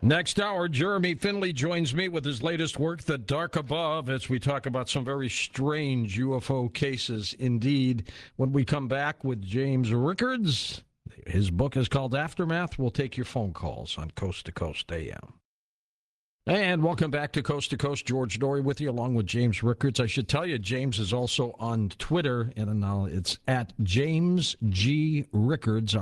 Next hour, Jeremy Finley joins me with his latest work, The Dark Above, as we talk about some very strange UFO cases indeed. When we come back with James Rickards, his book is called Aftermath. We'll take your phone calls on Coast to Coast AM. And welcome back to Coast. George Noory with you, along with James Rickards. I should tell you, James is also on Twitter, and now it's at James G. Rickards,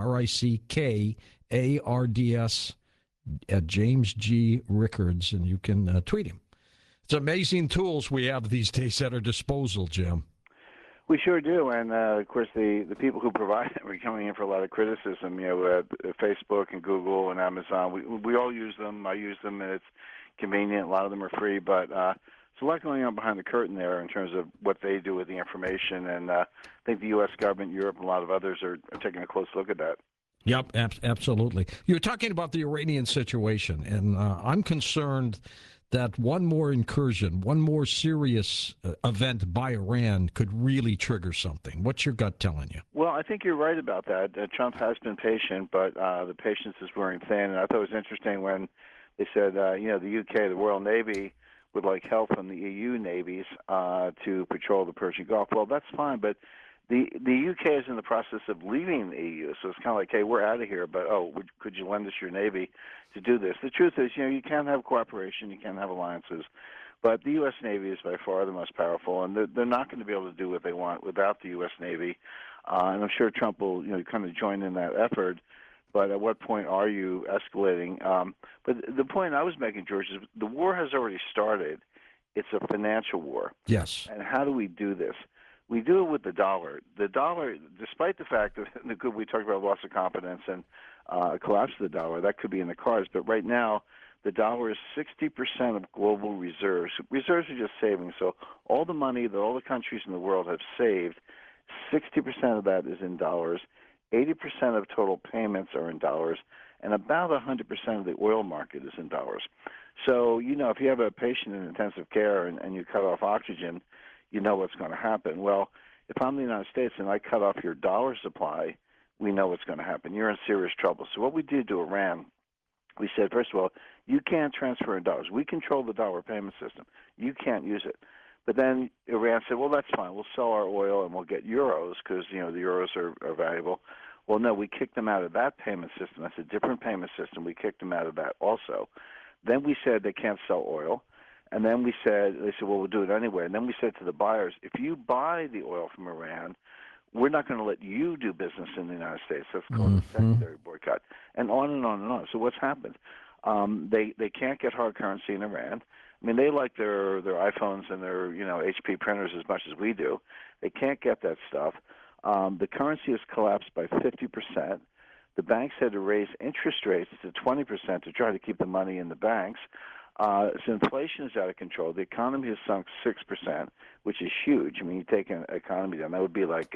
Rickards, at James G. Rickards, and you can tweet him. It's amazing tools we have these days at our disposal, Jim. We sure do, and of course the people who provide it are coming in for a lot of criticism. Facebook and Google and Amazon, we all use them. I use them, and it's convenient. A lot of them are free, but there's a lot going on behind the curtain there in terms of what they do with the information, and I think the U.S. government, Europe, and a lot of others are taking a close look at that. Yep, absolutely. You're talking about the Iranian situation, and I'm concerned that one more incursion, one more serious event by Iran could really trigger something. What's your gut telling you? Well, I think you're right about that. Trump has been patient, but the patience is wearing thin. And I thought it was interesting when they said, the UK, the Royal Navy, would like help from the EU navies to patrol the Persian Gulf. Well, that's fine, but the UK is in the process of leaving the EU, so it's kind of like, hey, we're out of here, but, could you lend us your Navy to do this? The truth is, you can't have cooperation, you can't have alliances, but the U.S. Navy is by far the most powerful, and they're not going to be able to do what they want without the U.S. Navy, and I'm sure Trump will kind of join in that effort, but at what point are you escalating? But the point I was making, George, is the war has already started. It's a financial war. Yes. And how do we do this? We do it with the dollar. The dollar, despite the fact that we talked about loss of confidence and collapse of the dollar, that could be in the cards. But right now, the dollar is 60% of global reserves. Reserves are just savings. So all the money that all the countries in the world have saved, 60% of that is in dollars. 80% of total payments are in dollars, and about 100% of the oil market is in dollars. So, if you have a patient in intensive care and you cut off oxygen, you know what's going to happen. Well, if I'm the United States and I cut off your dollar supply, we know what's going to happen. You're in serious trouble. So what we did to Iran, we said, first of all, you can't transfer in dollars. We control the dollar payment system. You can't use it. But then Iran said, well, that's fine. We'll sell our oil and we'll get euros because, the euros are valuable. Well, no, we kicked them out of that payment system. That's a different payment system. We kicked them out of that also. Then we said they can't sell oil. And then they said, well, we'll do it anyway. And then we said to the buyers, if you buy the oil from Iran, we're not going to let you do business in the United States. That's called a secondary boycott. And on and on and on. So what's happened? They can't get hard currency in Iran. I mean, they like their iPhones and their HP printers as much as we do. They can't get that stuff. The currency has collapsed by 50%. The banks had to raise interest rates to 20% to try to keep the money in the banks. So inflation is out of control. The economy has sunk 6%, which is huge. I mean, you take an economy down, that would be like,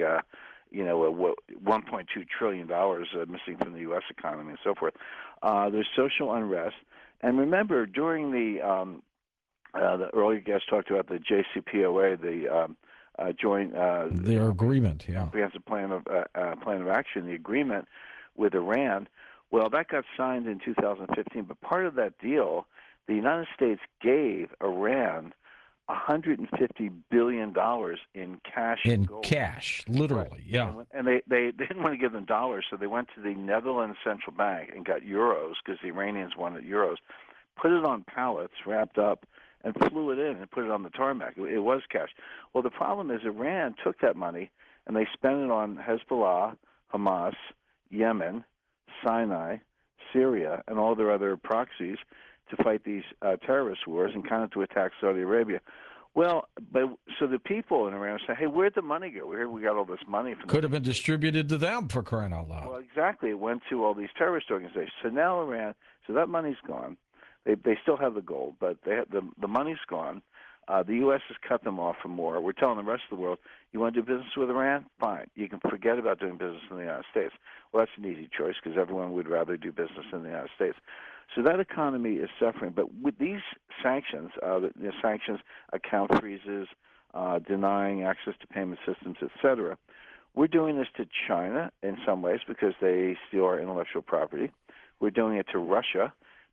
$1.2 trillion missing from the U.S. economy and so forth. There's social unrest. And remember, during the earlier guest talked about the JCPOA, the joint their agreement, comprehensive plan of action, the agreement with Iran. Well, that got signed in 2015, but part of that deal, the United States gave Iran $150 billion in cash. In gold. cash, literally, right. Yeah. And they didn't want to give them dollars, so they went to the Netherlands Central Bank and got euros because the Iranians wanted euros, put it on pallets, wrapped up, and flew it in and put it on the tarmac. It was cash. Well, the problem is Iran took that money and they spent it on Hezbollah, Hamas, Yemen, Sinai, Syria, and all their other proxies to fight these terrorist wars and kind of to attack Saudi Arabia. Well, so the people in Iran say, hey, where'd the money go? We got all this money. Could have been distributed to them, for crying out loud. Well, exactly. It went to all these terrorist organizations. So now Iran, so that money's gone. They still have the gold, but the money's gone. The U.S. has cut them off from more. We're telling the rest of the world, you want to do business with Iran? Fine. You can forget about doing business in the United States. Well, that's an easy choice because everyone would rather do business in the United States. So that economy is suffering. But with these sanctions, sanctions, account freezes, denying access to payment systems, et cetera, we're doing this to China in some ways because they steal our intellectual property. We're doing it to Russia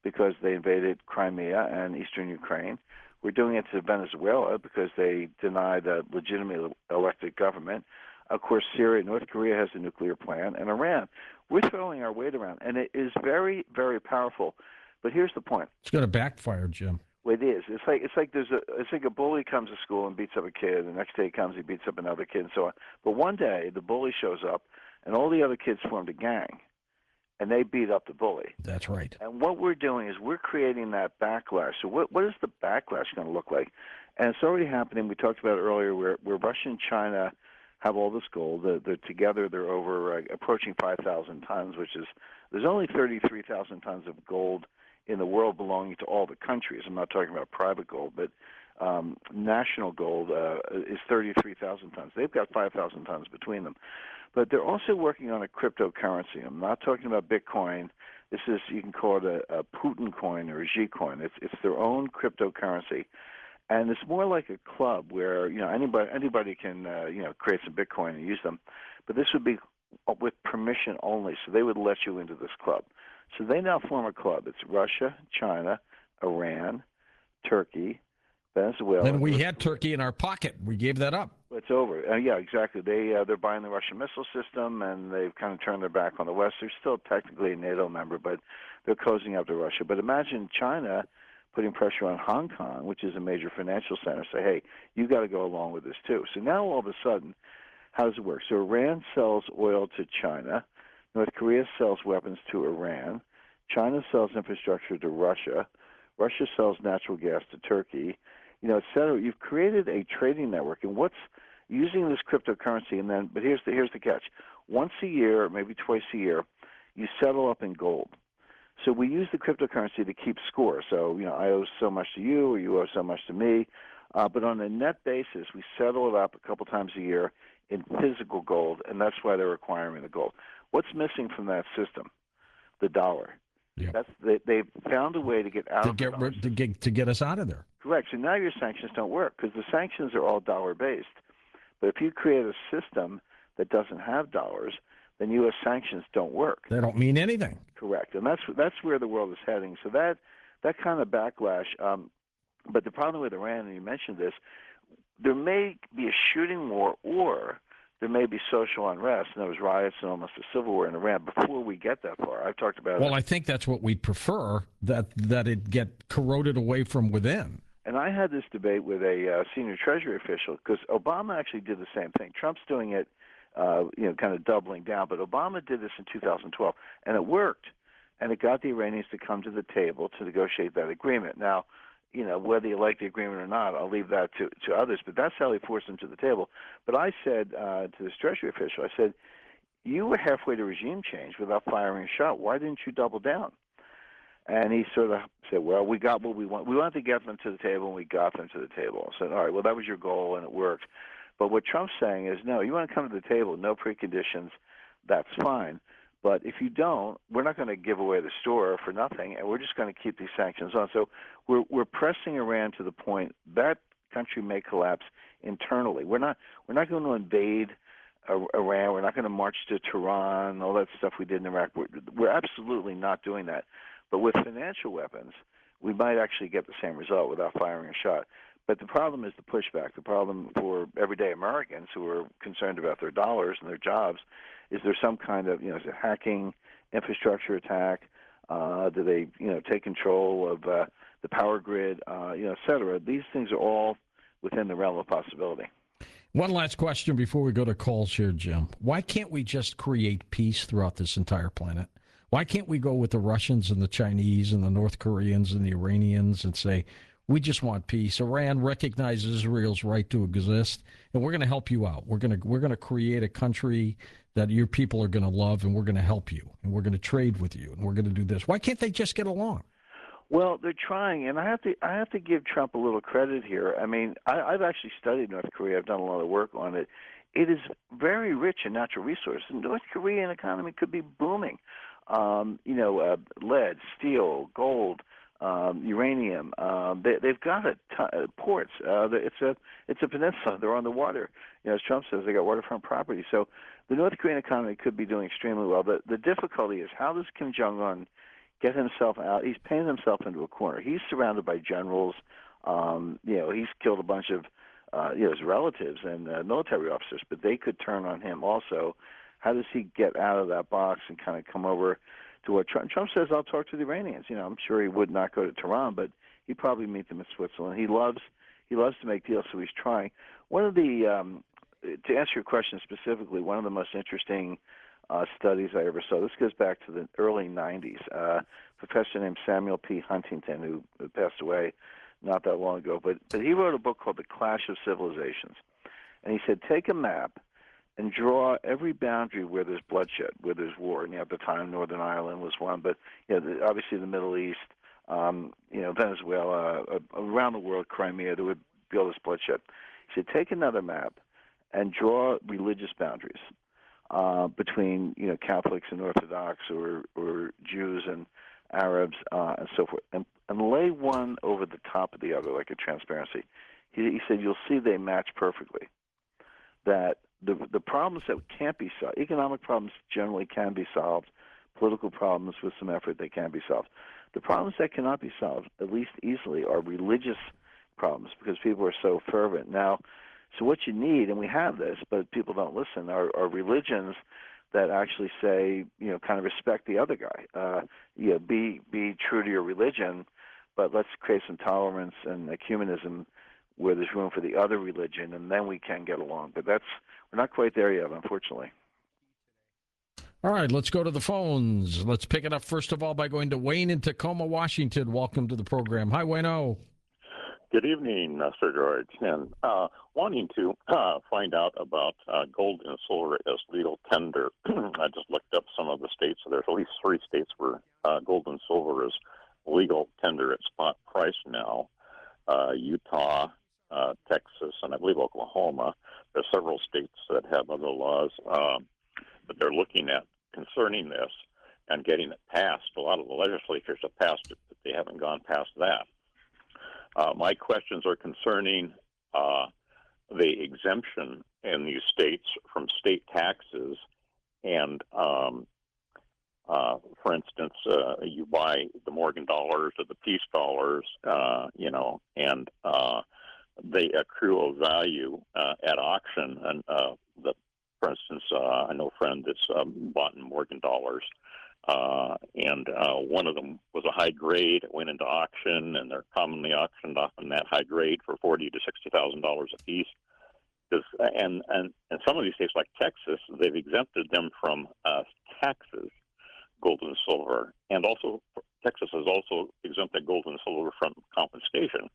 because they invaded Crimea and eastern Ukraine. We're doing it to Venezuela because they denied a legitimately elected government. Of course, Syria, North Korea has a nuclear plant, and Iran. We're throwing our weight around, and it is very, very powerful. But here's the point. It's going to backfire, Jim. Well, it is. It's like a bully comes to school and beats up a kid. The next day he comes, he beats up another kid, and so on. But one day the bully shows up, and all the other kids formed a gang, and they beat up the bully. That's right. And what we're doing is we're creating that backlash. So what is the backlash going to look like? And it's already happening. We talked about it earlier where Russia and China have all this gold. They're together. They're over approaching 5,000 tons, which is there's only 33,000 tons of gold in the world belonging to all the countries. I'm not talking about private gold, but national gold is 33,000 tons. They've got 5,000 tons between them. But they're also working on a cryptocurrency. I'm not talking about Bitcoin. This is, you can call it a Putin coin or a Xi coin. It's their own cryptocurrency. And it's more like a club where, anybody can, create some Bitcoin and use them. But this would be with permission only. So they would let you into this club. So they now form a club. It's Russia, China, Iran, Turkey, Venezuela. Then we had Turkey in our pocket. We gave that up. It's over. Yeah, exactly. They're buying the Russian missile system, and they've kind of turned their back on the West. They're still technically a NATO member, but they're closing up to Russia. But imagine China putting pressure on Hong Kong, which is a major financial center, say, hey, you got to go along with this too. So now all of a sudden, how does it work? So Iran sells oil to China. North Korea sells weapons to Iran. China sells infrastructure to Russia. Russia sells natural gas to Turkey, et cetera. You've created a trading network, and what's using this cryptocurrency, but here's the catch. Once a year, maybe twice a year, you settle up in gold. So we use the cryptocurrency to keep score. So, I owe so much to you, or you owe so much to me. But on a net basis, we settle it up a couple times a year in physical gold, and that's why they're requiring the gold. What's missing from that system? The dollar. Yeah. They've found a way to get out to get us out of there. Correct. So now your sanctions don't work because the sanctions are all dollar-based. But if you create a system that doesn't have dollars, then U.S. sanctions don't work. They don't mean anything. Correct. And that's where the world is heading. So that kind of backlash. But the problem with Iran, and you mentioned this, there may be a shooting war or there may be social unrest, and there was riots and almost a civil war in Iran before we get that far. I've talked about I think that's what we'd prefer, that it get corroded away from within. And I had this debate with a senior Treasury official because Obama actually did the same thing. Trump's doing it, kind of doubling down. But Obama did this in 2012, and it worked. And it got the Iranians to come to the table to negotiate that agreement. Now, whether you like the agreement or not, I'll leave that to others. But that's how they forced them to the table. But I said to this Treasury official, I said, you were halfway to regime change without firing a shot. Why didn't you double down? And he sort of said, well, we got what we want. We wanted to get them to the table, and we got them to the table. I said, all right, well, that was your goal, and it worked. But what Trump's saying is, no, you want to come to the table, no preconditions, that's fine. But if you don't, we're not going to give away the store for nothing, and we're just going to keep these sanctions on. So we're pressing Iran to the point that country may collapse internally. We're not going to invade Iran. We're not going to march to Tehran, all that stuff we did in Iraq. We're absolutely not doing that. But with financial weapons, we might actually get the same result without firing a shot. But the problem is the pushback. The problem for everyday Americans who are concerned about their dollars and their jobs is there some kind of, is it hacking, infrastructure attack? Do they, take control of the power grid, et cetera? These things are all within the realm of possibility. One last question before we go to calls here, Jim. Why can't we just create peace throughout this entire planet? Why can't we go with the Russians and the Chinese and the North Koreans and the Iranians and say, we just want peace? Iran recognizes Israel's right to exist, and we're going to help you out. We're going to create a country that your people are going to love, and we're going to help you, and we're going to trade with you, and we're going to do this. Why can't they just get along? Well, they're trying, and I have to give Trump a little credit here. I mean, I've actually studied North Korea. I've done a lot of work on it. It is very rich in natural resources. The North Korean economy could be booming. Lead, steel, gold, uranium. They've got a ton of ports. It's a peninsula. They're on the water. As Trump says, they got waterfront property. So the North Korean economy could be doing extremely well. The difficulty is, how does Kim Jong-un get himself out. He's painted himself into a corner. He's surrounded by generals. He's killed a bunch of his relatives and military officers, but they could turn on him also. How does he get out of that box and kind of come over to what Trump says? I'll talk to the Iranians. I'm sure he would not go to Tehran, but he'd probably meet them in Switzerland. He loves to make deals, so he's trying. One of the to answer your question specifically, one of the most interesting studies I ever saw. This goes back to the early '90s. A professor named Samuel P. Huntington, who passed away not that long ago, but he wrote a book called The Clash of Civilizations, and he said, take a map and draw every boundary where there's bloodshed, where there's war. And at the time, Northern Ireland was one, but obviously the Middle East, Venezuela, around the world, Crimea, there would be all this bloodshed. He said, take another map and draw religious boundaries between Catholics and Orthodox, or Jews and Arabs, and so forth, and lay one over the top of the other like a transparency. He said, you'll see they match perfectly. That the problems that can't be solved, economic problems generally can be solved, political problems with some effort they can be solved. The problems that cannot be solved, at least easily, are religious problems because people are so fervent. Now, so what you need, and we have this, but people don't listen, are religions that actually say, kind of respect the other guy. Be true to your religion, but let's create some tolerance and ecumenism where there's room for the other religion, and then we can get along. But we're not quite there yet, unfortunately. All right, let's go to the phones. Let's pick it up, first of all, by going to Wayne in Tacoma, Washington. Welcome to the program. Hi, Wayno. Good evening, Sir George. And wanting to find out about gold and silver as legal tender, I just looked up some of the states. So there's at least 3 states where gold and silver is legal tender at spot price now. Utah, Texas, and I believe Oklahoma. There's several states that have other laws that they're looking at concerning this and getting it passed. A lot of the legislatures have passed it, but they haven't gone past that. My questions are concerning the exemption in these states from state taxes. And, for instance, you buy the Morgan dollars or the peace dollars, and they accrue a value at auction. And, for instance, I know a friend that's bought in Morgan dollars. And one of them was a high grade. It went into auction, and they're commonly auctioned off in that high grade for $40,000 to $60,000 a piece. And some of these states, like Texas, they've exempted them from taxes, gold and silver, and also Texas has also exempted gold and silver from confiscation.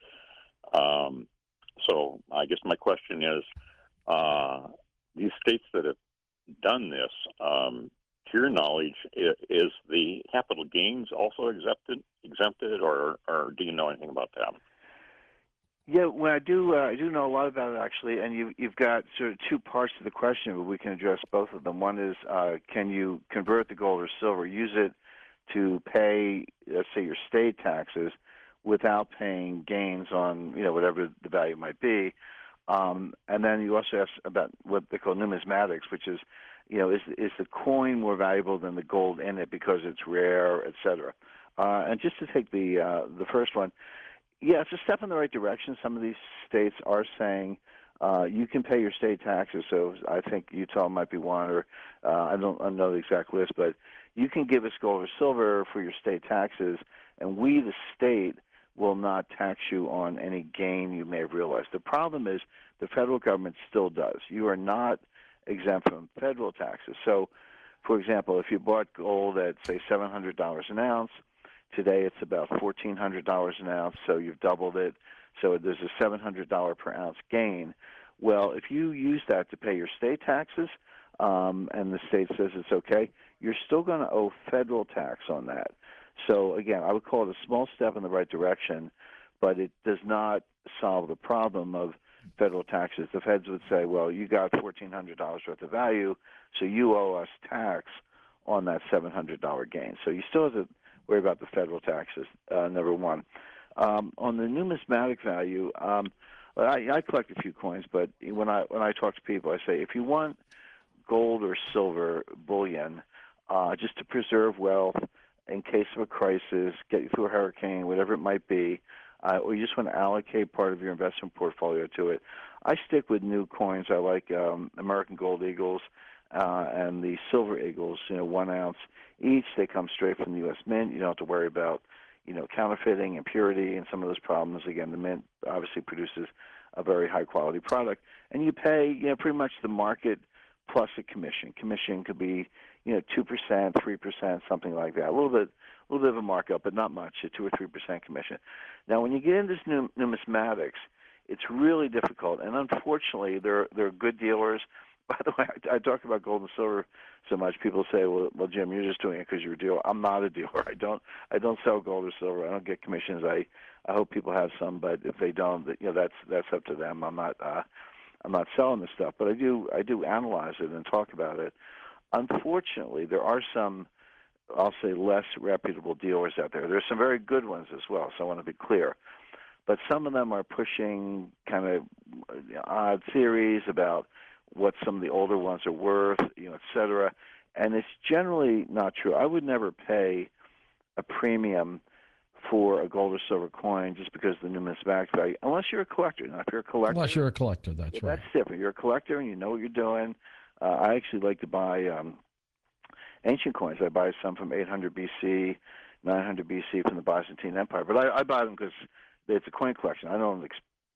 So I guess my question is, these states that have done this. To your knowledge, is the capital gains also exempted, or do you know anything about that? Yeah, well, I do know a lot about it, actually, and you've got sort of 2 parts to the question, but we can address both of them. One is, can you convert the gold or silver, use it to pay, let's say, your state taxes without paying gains on, whatever the value might be? And then you also asked about what they call numismatics, which is, is the coin more valuable than the gold in it because it's rare, et cetera? And just to take the first one, yeah, it's a step in the right direction. Some of these states are saying you can pay your state taxes. So I think Utah might be one, or I don't know the exact list, but you can give us gold or silver for your state taxes, and we, the state, will not tax you on any gain you may have realized. The problem is the federal government still does. You are not exempt from federal taxes. So, for example, if you bought gold at, say, $700 an ounce, today it's about $1,400 an ounce, so you've doubled it. So there's a $700 per ounce gain. Well, if you use that to pay your state taxes, and the state says it's okay, you're still going to owe federal tax on that. So, again, I would call it a small step in the right direction, but it does not solve the problem of federal taxes. The feds would say, well, you got $1,400 worth of value, so you owe us tax on that $700 gain. So you still have to worry about the federal taxes, number one. On the numismatic value, I collect a few coins, but when I talk to people, I say, if you want gold or silver bullion just to preserve wealth, in case of a crisis, get you through a hurricane, whatever it might be, or you just want to allocate part of your investment portfolio to it. I stick with new coins. I like American Gold Eagles and the Silver Eagles, 1 ounce each. They come straight from the U.S. Mint. You don't have to worry about, counterfeiting, impurity, and some of those problems. Again, the Mint obviously produces a very high-quality product. And you pay, pretty much the market plus a commission. Commission could be, 2%, 3%, something like that. A little bit of a markup, but not much, a 2 or 3% commission. Now, when you get into numismatics, it's really difficult. And unfortunately, there are good dealers. By the way, I talk about gold and silver so much. People say, "Well, Jim, you're just doing it because you're a dealer." I'm not a dealer. I don't sell gold or silver. I don't get commissions. I hope people have some, but if they don't, that's up to them. I'm not selling this stuff, but I do analyze it and talk about it. Unfortunately, there are some, I'll say, less reputable dealers out there. There's some very good ones as well, so I want to be clear. But some of them are pushing kind of odd theories about what some of the older ones are worth, et cetera. And it's generally not true. I would never pay a premium for a gold or silver coin just because of the numismatic value, unless you're a collector. Now, if you're a collector, that's right. That's different. You're a collector and you know what you're doing. I actually like to buy ancient coins. I buy some from 800 BC, 900 BC from the Byzantine Empire, but I buy them because it's a coin collection. I don't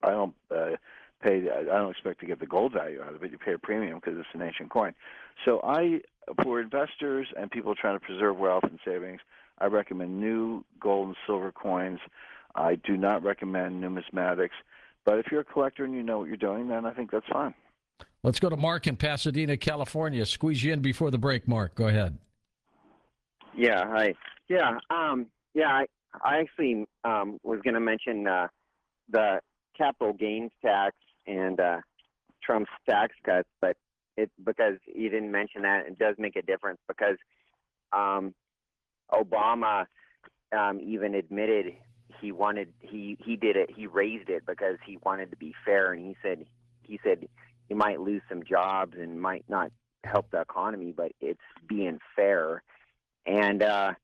expect to get the gold value out of it. You pay a premium because it's an ancient coin. So for investors and people trying to preserve wealth and savings, I recommend new gold and silver coins. I do not recommend numismatics. But if you're a collector and you know what you're doing, then I think that's fine. Let's go to Mark in Pasadena, California. Squeeze you in before the break, Mark. Go ahead. Yeah, hi. Yeah, I actually was going to mention the capital gains tax and Trump's tax cuts, but because you didn't mention that, it does make a difference because Obama even admitted he did it. He raised it because he wanted to be fair, and he said he might lose some jobs and might not help the economy, but it's being fair. And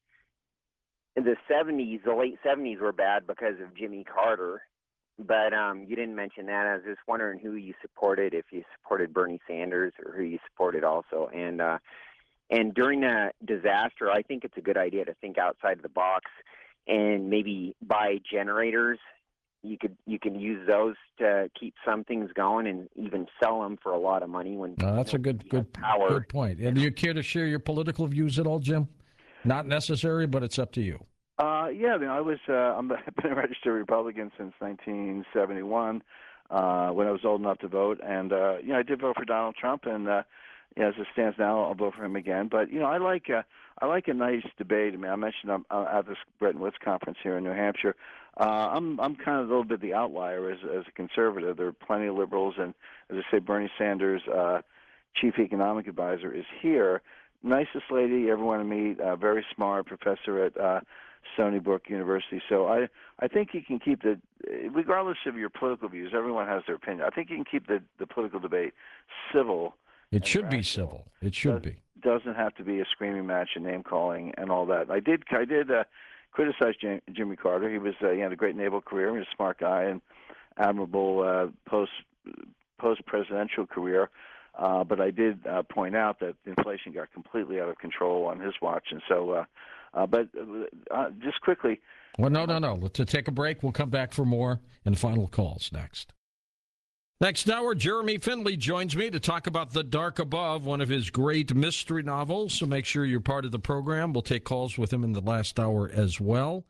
in the late 70s were bad because of Jimmy Carter. But you didn't mention that. I was just wondering who you supported, if you supported Bernie Sanders or who you supported also. And during the disaster, I think it's a good idea to think outside the box and maybe buy generators. You can use those to keep some things going and even sell them for a lot of money when that's a good point. And do you care to share your political views at all, Jim? Not necessary, but it's up to you. Yeah, I've been a registered Republican since 1971 when I was old enough to vote, and I did vote for Donald Trump, and as it stands now, I'll vote for him again. But I like a nice debate. I mean, I mentioned I'm at this Bretton Woods conference here in New Hampshire. I'm kind of a little bit the outlier as a conservative. There are plenty of liberals, and as I say, Bernie Sanders, chief economic advisor, is here. Nicest lady you ever want to meet. Very smart professor at Stony Brook University. So I think you can keep regardless of your political views, everyone has their opinion. I think you can keep the political debate civil. It should be civil. It should be. Doesn't have to be a screaming match and name calling and all that. I did criticize Jimmy Carter. He was he had a great naval career. He was a smart guy and admirable post presidential career. But I did point out that inflation got completely out of control on his watch, and so. But just quickly. Well, no. Let's take a break. We'll come back for more and final calls next. Next hour, Jeremy Finley joins me to talk about The Dark Above, one of his great mystery novels. So make sure you're part of the program. We'll take calls with him in the last hour as well.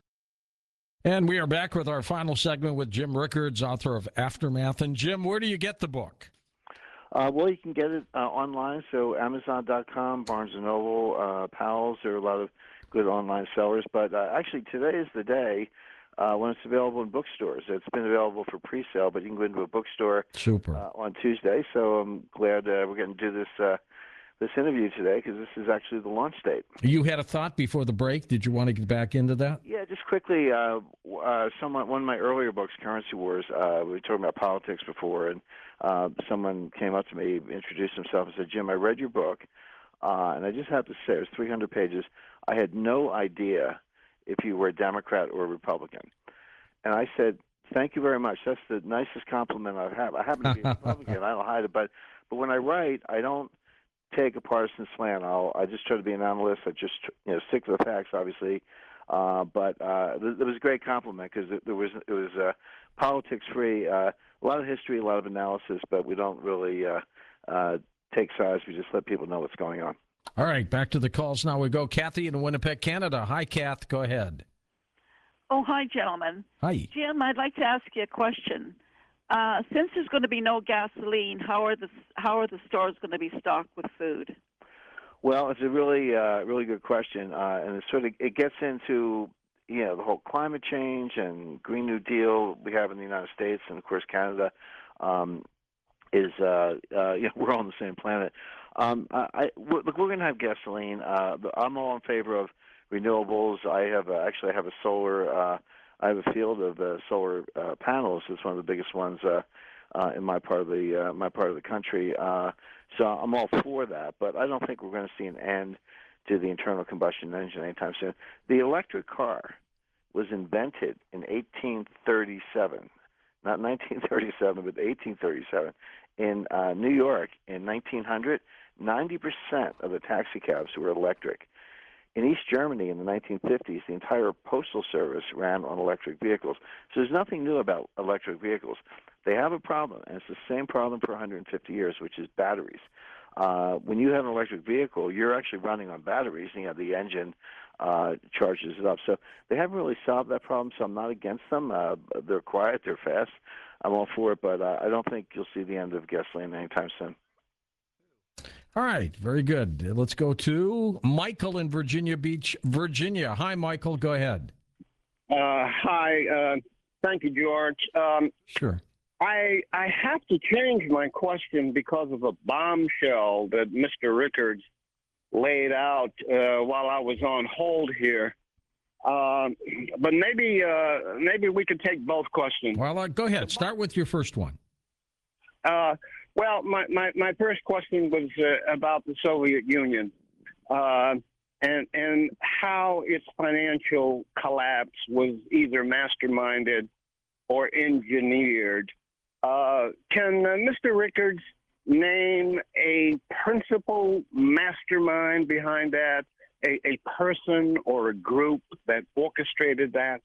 And we are back with our final segment with Jim Rickards, author of Aftermath. And Jim, where do you get the book? Well, you can get it online, so Amazon.com, Barnes & Noble, Powell's. There are a lot of good online sellers. But actually, today is the day when it's available in bookstores. It's been available for pre-sale, but you can go into a bookstore on Tuesday. So I'm glad we're going to do this interview today because this is actually the launch date. You had a thought before the break. Did you want to get back into that? Yeah, just quickly, one of my earlier books, Currency Wars, we were talking about politics before, and someone came up to me, introduced himself, and said, Jim, I read your book, and I just have to say, it was 300 pages. I had no idea if you were a Democrat or a Republican. And I said, thank you very much. That's the nicest compliment I've had. I happen to be a Republican. I don't hide it, but when I write, I don't take a partisan slant. I just try to be an analyst. I just stick to the facts, obviously. But it was a great compliment because it was politics free, a lot of history, a lot of analysis, but we don't really take sides. We just let people know what's going on. All right, back to the calls now we go. Kathy in Winnipeg, Canada. Hi, Kath. Go ahead. Oh, hi, gentlemen. Hi. Jim, I'd like to ask you a question. Since there's going to be no gasoline, how are the stores going to be stocked with food? Well, it's a really good question, and it gets into the whole climate change and Green New Deal we have in the United States, and of course Canada is we're all on the same planet. Look, we're going to have gasoline. I'm all in favor of renewables. I have a solar. I have a field of solar panels. It's one of the biggest ones in my part of the country. So I'm all for that, but I don't think we're going to see an end to the internal combustion engine anytime soon. The electric car was invented in 1837, not 1937, but 1837 in New York in 1900. 90% of the taxi cabs were electric. In East Germany in the 1950s, the entire postal service ran on electric vehicles. So there's nothing new about electric vehicles. They have a problem, and it's the same problem for 150 years, which is batteries. When you have an electric vehicle, you're actually running on batteries, and the engine charges it up. So they haven't really solved that problem, so I'm not against them. They're quiet, they're fast. I'm all for it, but I don't think you'll see the end of gasoline anytime soon. All right, very good. Let's go to Michael in Virginia Beach, Virginia. Hi, Michael. Go ahead. Hi. Thank you, George. Sure. I have to change my question because of a bombshell that Mr. Rickards laid out while I was on hold here. But maybe we could take both questions. Well, go ahead. Start with your first one. Well, my first question was about the Soviet Union and how its financial collapse was either masterminded or engineered. Can Mr. Rickards name a principal mastermind behind that, a person or a group that orchestrated that?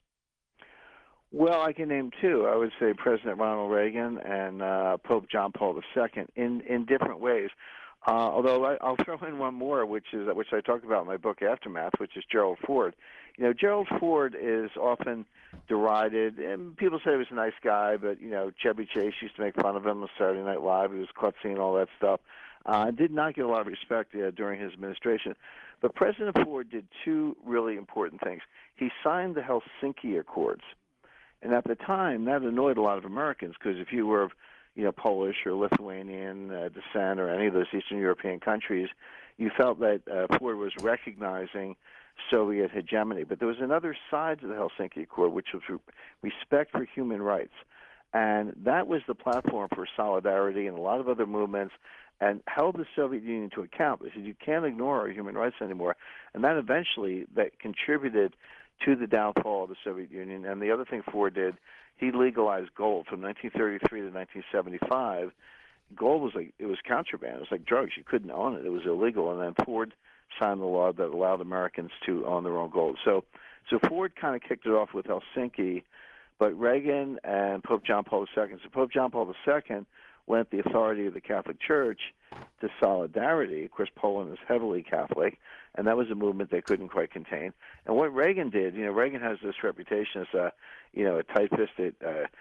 Well, I can name two. I would say President Ronald Reagan and Pope John Paul II in different ways. Although I'll throw in one more, which I talked about in my book Aftermath, which is Gerald Ford. Gerald Ford is often derided, and people say he was a nice guy, but Chevy Chase used to make fun of him on Saturday Night Live. He was klutzy and all that stuff. Did not get a lot of respect during his administration. But President Ford did two really important things. He signed the Helsinki Accords. And at the time, that annoyed a lot of Americans because if you were of, Polish or Lithuanian descent or any of those Eastern European countries, you felt that Ford was recognizing Soviet hegemony. But there was another side to the Helsinki Accord, which was respect for human rights. And that was the platform for solidarity and a lot of other movements and held the Soviet Union to account. They said, you can't ignore our human rights anymore. And that eventually contributed to the downfall of the Soviet Union. And the other thing Ford did, he legalized gold from 1933 to 1975. Gold was contraband. It was like drugs. You couldn't own it. It was illegal. And then Ford signed the law that allowed Americans to own their own gold. So Ford kind of kicked it off with Helsinki, but Reagan and Pope John Paul II. So Pope John Paul II lent the authority of the Catholic Church to solidarity. Of course, Poland is heavily Catholic, and that was a movement they couldn't quite contain. And what Reagan did, Reagan has this reputation as a tight-fisted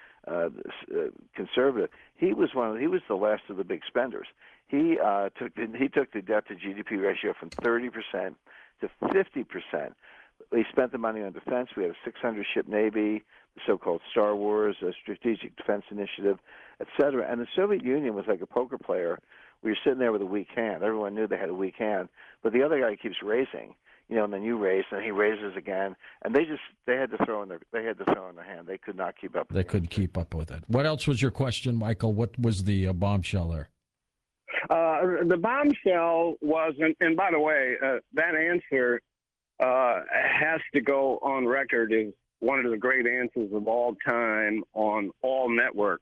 conservative. He was the last of the big spenders. He took the debt to GDP ratio from 30% to 50%. He spent the money on defense. We had a 600-ship Navy, the so-called Star Wars, a Strategic Defense Initiative, et cetera. And the Soviet Union was like a poker player. We were sitting there with a weak hand. Everyone knew they had a weak hand, but the other guy keeps raising, and then you raise, and he raises again, and they had to throw in their hand. They could not keep up. They couldn't keep up with it. What else was your question, Michael? What was the bombshell there? The bombshell was, and by the way, that answer has to go on record as one of the great answers of all time on all networks.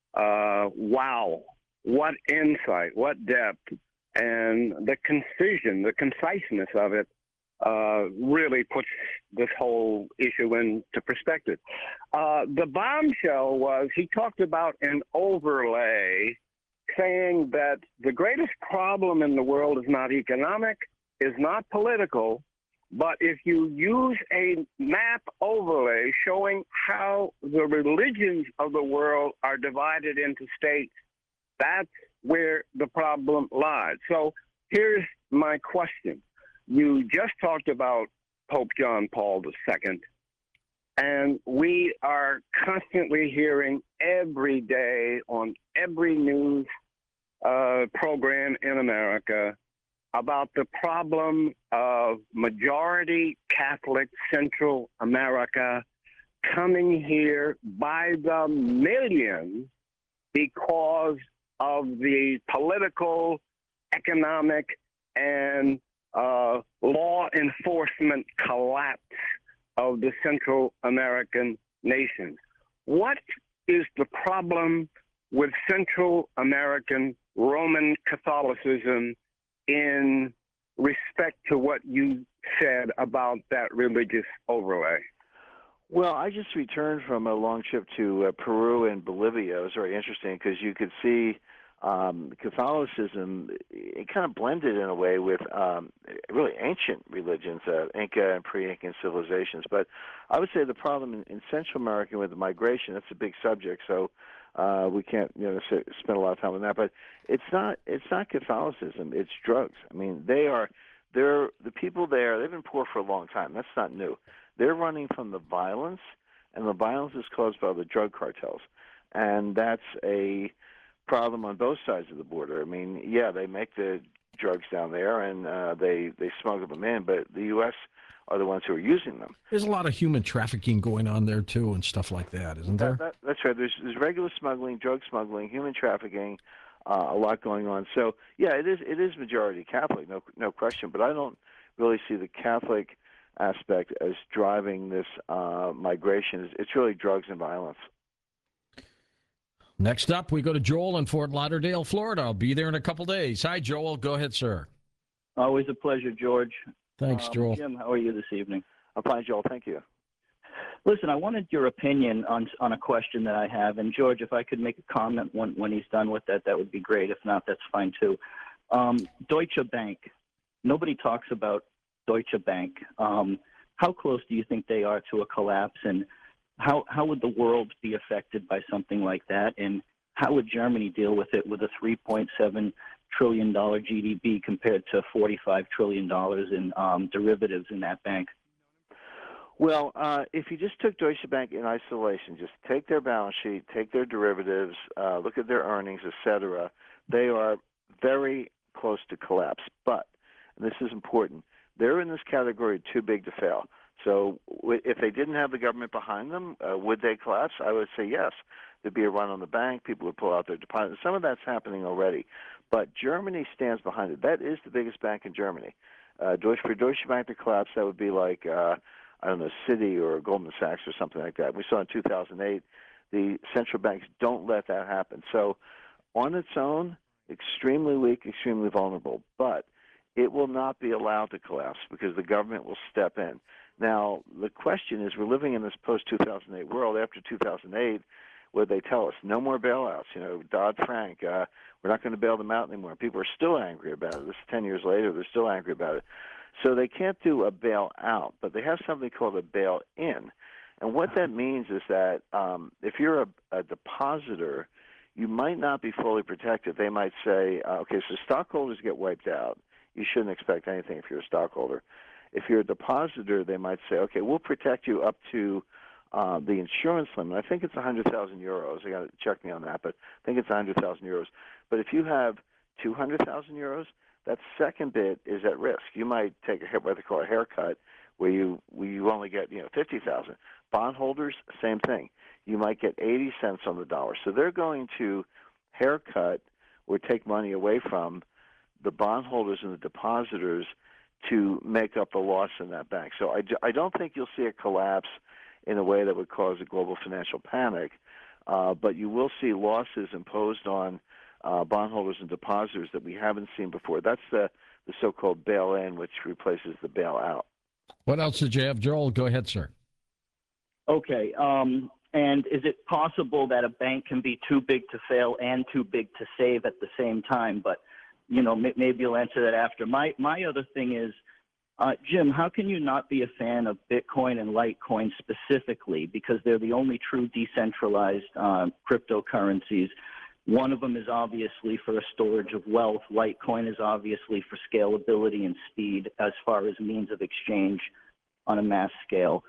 Wow, what insight, what depth, and the concision, the conciseness of it really puts this whole issue into perspective. The bombshell was he talked about an overlay, saying that the greatest problem in the world is not economic, is not political, but if you use a map overlay showing how the religions of the world are divided into states, that's where the problem lies. So here's my question. You just talked about Pope John Paul II, and we are constantly hearing every day on every news program in America about the problem of majority Catholic Central America coming here by the millions because of the political, economic, and law enforcement collapse of the Central American nations. What is the problem with Central American Roman Catholicism in respect to what you said about that religious overlay? Well, I just returned from a long trip to Peru and Bolivia. It was very interesting because you could see Catholicism, it kind of blended in a way with really ancient religions, Inca and pre-Incan civilizations. But I would say the problem in Central America with the migration, that's a big subject, so we can't spend a lot of time on that. But it's not Catholicism, it's drugs. I mean, they're the people there, they've been poor for a long time. That's not new. They're running from the violence, and the violence is caused by the drug cartels. And that's a problem on both sides of the border. I mean, yeah, they make the drugs down there, and they smuggle them in, but the U.S. are the ones who are using them. There's a lot of human trafficking going on there, too, and stuff like that, isn't there? That's right. There's regular smuggling, drug smuggling, human trafficking, a lot going on. So, yeah, it is majority Catholic, no question, but I don't really see the Catholic aspect as driving this migration. It's really drugs and violence. Next up, we go to Joel in Fort Lauderdale, Florida. I'll be there in a couple days. Hi, Joel. Go ahead, sir. Always a pleasure, George. Thanks, Joel. Jim, how are you this evening? I'm fine, Joel. Thank you. Listen, I wanted your opinion on a question that I have. And, George, if I could make a comment when he's done with that, that would be great. If not, that's fine, too. Deutsche Bank. Nobody talks about Deutsche Bank. How close do you think they are to a collapse? And how would the world be affected by something like that? And how would Germany deal with it with a $3.7 trillion GDP compared to $45 trillion in derivatives in that bank? Well, if you just took Deutsche Bank in isolation, just take their balance sheet, take their derivatives, look at their earnings, et cetera, they are very close to collapse. But, and this is important, they're in this category too big to fail. So if they didn't have the government behind them, would they collapse? I would say yes. There'd be a run on the bank. People would pull out their deposits. Some of that's happening already. But Germany stands behind it. That is the biggest bank in Germany. For Deutsche Bank to collapse, that would be like, I don't know, Citi or Goldman Sachs or something like that. We saw in 2008, the central banks don't let that happen. So on its own, extremely weak, extremely vulnerable. But it will not be allowed to collapse because the government will step in. Now, the question is, we're living in this post-2008 world. After 2008, where they tell us no more bailouts, Dodd-Frank, we're not going to bail them out anymore. People are still angry about it. This is 10 years later, they're still angry about it. So they can't do a bailout, but they have something called a bail-in. And what that means is that if you're a depositor, you might not be fully protected. They might say, okay, so stockholders get wiped out. You shouldn't expect anything if you're a stockholder. If you're a depositor, they might say, okay, we'll protect you up to the insurance limit. I think it's 100,000 euros. I got to check me on that, but I think it's 100,000 euros. But if you have 200,000 euros, that second bit is at risk. You might take what they call a haircut, where you only get 50,000. Bondholders, same thing. You might get 80 cents on the dollar. So they're going to haircut or take money away from the bondholders and the depositors to make up the loss in that bank. So I don't think you'll see a collapse in a way that would cause a global financial panic, but you will see losses imposed on bondholders and depositors that we haven't seen before. That's the so-called bail-in, which replaces the bailout. What else did you have, Joel? Go ahead, sir. Okay. And is it possible that a bank can be too big to fail and too big to save at the same time? But, maybe you'll answer that after. My other thing is, Jim, how can you not be a fan of Bitcoin and Litecoin specifically? Because they're the only true decentralized cryptocurrencies. One of them is obviously for a storage of wealth. Litecoin is obviously for scalability and speed as far as means of exchange on a mass scale.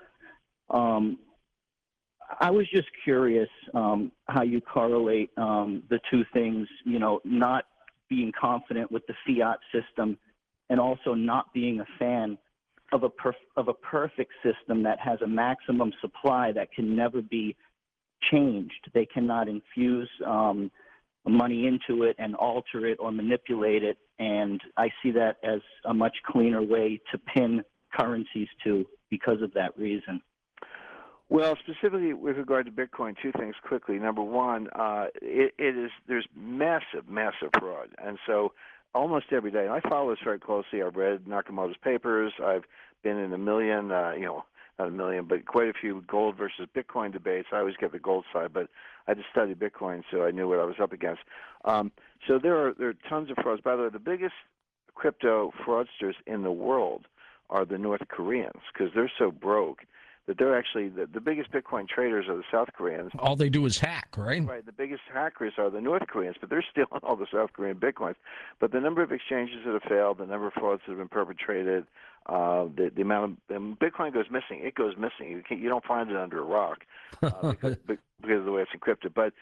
I was just curious how you correlate the two things, not being confident with the fiat system and also not being a fan of a perfect system that has a maximum supply that can never be changed. They cannot infuse money into it and alter it or manipulate it. And I see that as a much cleaner way to pin currencies to because of that reason. Well, specifically with regard to Bitcoin, two things quickly. Number one, there's massive fraud, and so almost every day, and I follow this very closely. I've read Nakamoto's papers. I've been in a million, not a million, but quite a few gold versus Bitcoin debates. I always get the gold side, but I just studied Bitcoin, so I knew what I was up against. So there are tons of frauds. By the way, the biggest crypto fraudsters in the world are the North Koreans because they're so broke that they're actually the biggest Bitcoin traders are the South Koreans. All they do is hack, right? Right. The biggest hackers are the North Koreans, but they're stealing all the South Korean Bitcoins. But the number of exchanges that have failed, the number of frauds that have been perpetrated, the amount of Bitcoin goes missing. It goes missing. You don't find it under a rock because of the way it's encrypted. But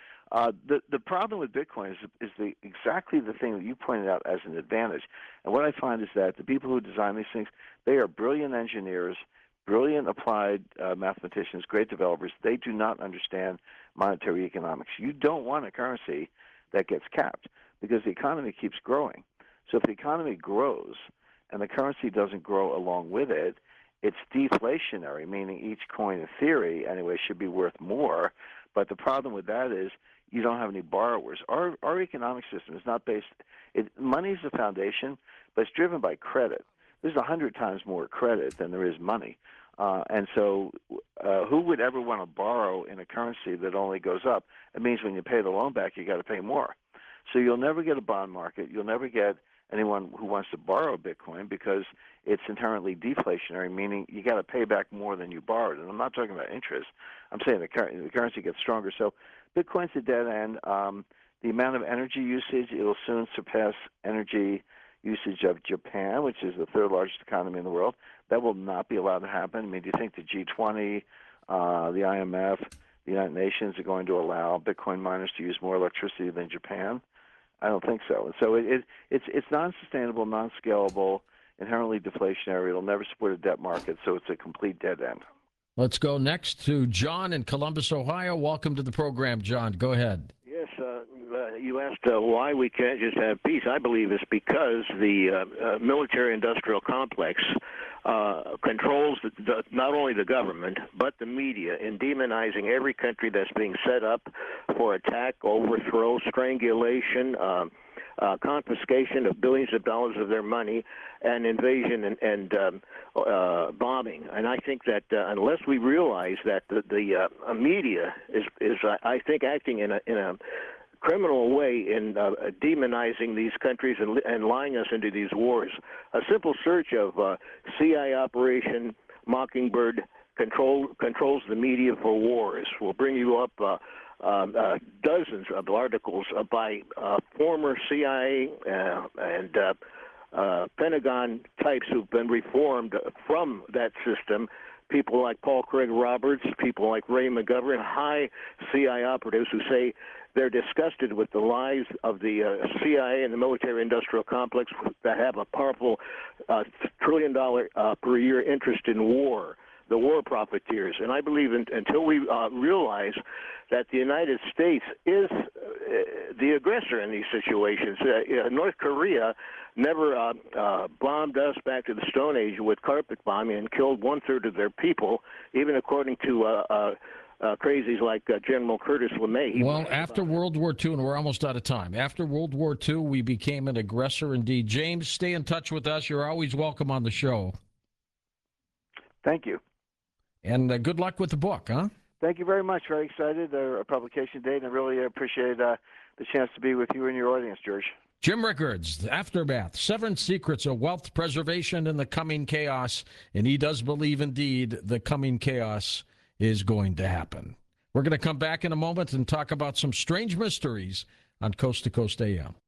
the problem with Bitcoin is exactly the thing that you pointed out as an advantage. And what I find is that the people who design these things, they are brilliant engineers, brilliant applied mathematicians, great developers. They do not understand monetary economics. You don't want a currency that gets capped because the economy keeps growing. So if the economy grows and the currency doesn't grow along with it, it's deflationary, meaning each coin in theory anyway should be worth more. But the problem with that is you don't have any borrowers. Our economic system is not based – money is the foundation, but it's driven by credit. There's 100 times more credit than there is money. And so who would ever want to borrow in a currency that only goes up? It means when you pay the loan back, you got to pay more. So you'll never get a bond market. You'll never get anyone who wants to borrow Bitcoin because it's inherently deflationary, meaning you got to pay back more than you borrowed. And I'm not talking about interest. I'm saying the currency gets stronger. So Bitcoin's a dead end. The amount of energy usage, it'll soon surpass energy usage of Japan, which is the third largest economy in the world. That will not be allowed to happen. I mean, do you think the G20, the IMF, the United Nations are going to allow Bitcoin miners to use more electricity than Japan? I don't think so. And so it's non-sustainable, non-scalable, inherently deflationary. It'll never support a debt market, so it's a complete dead end. Let's go next to John in Columbus, Ohio. Welcome to the program, John. Go ahead. Yes, you asked why we can't just have peace. I believe it's because the military-industrial complex controls not only the government but the media in demonizing every country that's being set up for attack, overthrow, strangulation, confiscation of billions of dollars of their money, and invasion and bombing. And I think that unless we realize that the media is I think acting in a criminal way in demonizing these countries and lying us into these wars. A simple search of CIA Operation Mockingbird controls the media for wars will bring you up dozens of articles by former CIA and Pentagon types who've been reformed from that system. People like Paul Craig Roberts, people like Ray McGovern, high CIA operatives who say they're disgusted with the lies of the CIA and the military-industrial complex that have a powerful $1 trillion per year interest in war, the war profiteers. And I believe until we realize that the United States is the aggressor in these situations. North Korea never bombed us back to the Stone Age with carpet bombing and killed 1/3 of their people, even according to crazies like General Curtis LeMay. Well, after World War II, and we're almost out of time, after World War II, we became an aggressor indeed. James, stay in touch with us. You're always welcome on the show. Thank you. And good luck with the book, huh? Thank you very much. Very excited. A publication date, and I really appreciate the chance to be with you and your audience, George. Jim Rickards, Aftermath, 7 Secrets of Wealth Preservation in the Coming Chaos. And he does believe, indeed, the coming chaos is going to happen. We're going to come back in a moment and talk about some strange mysteries on Coast to Coast AM.